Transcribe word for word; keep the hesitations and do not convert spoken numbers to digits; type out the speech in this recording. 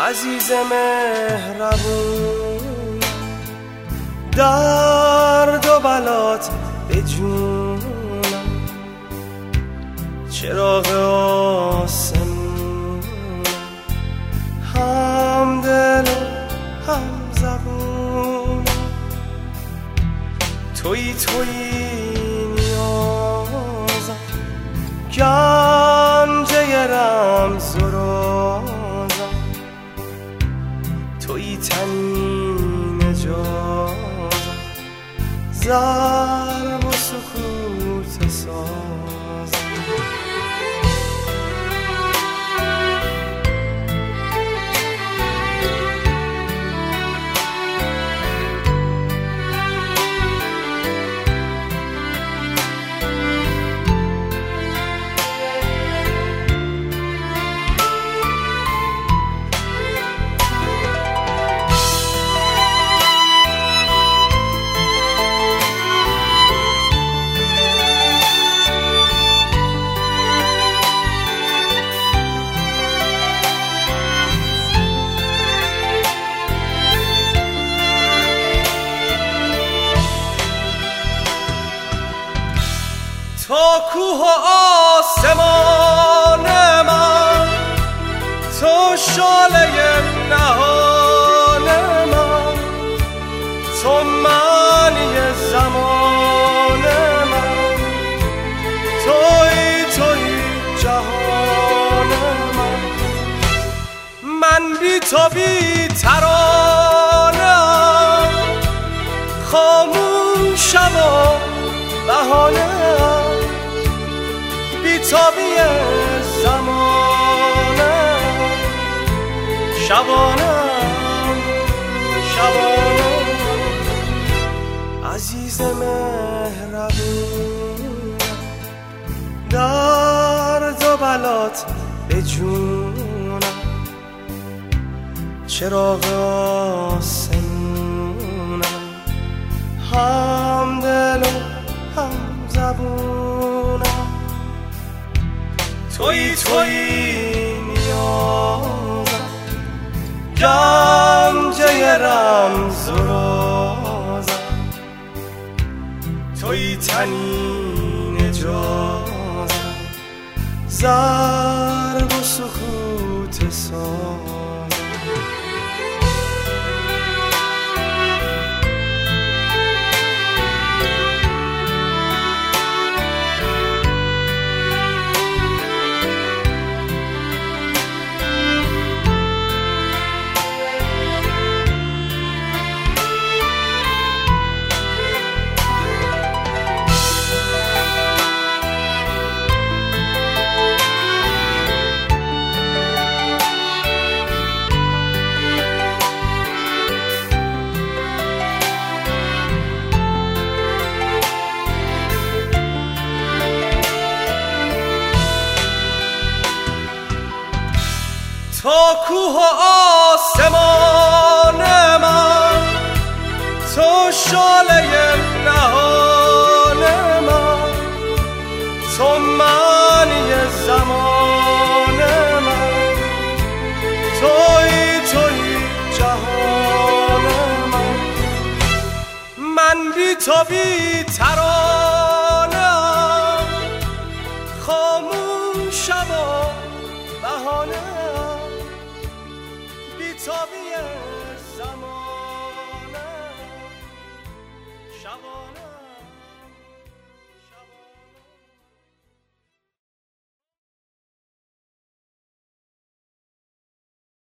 عزیز مهربون، درد و بلات به جونم، چراغ آسمون، هم دل و هم زبون، تویی تویی نیازم، گنجه رمز و رازم، تویی تنین نجازم، ضرب و سکوت سازم. تا کوه و آسمان من، تو شعله نهان من، تو معنی زمان من، توی توی جهان من. من بی تو بی ترانم، خاموشم و بهانم، بی‌تابی زمانم، شبانم شبانم. عزیز مهربون، درد و بلات به جونم، چراغ آسمونم، هم دل و هم زبونم، تویی تویی نیازم، گنجه رمز و رازم، تویی تنین نجازم، ضرب و سکوت سازم. تا کوه و آسمان من، تو شعله نهان من، تو معنی زمان من، توی توی جهان من. من بی تو بی ترانم، خاموشم و بهانم، بی‌تابی زمانم، شبانم.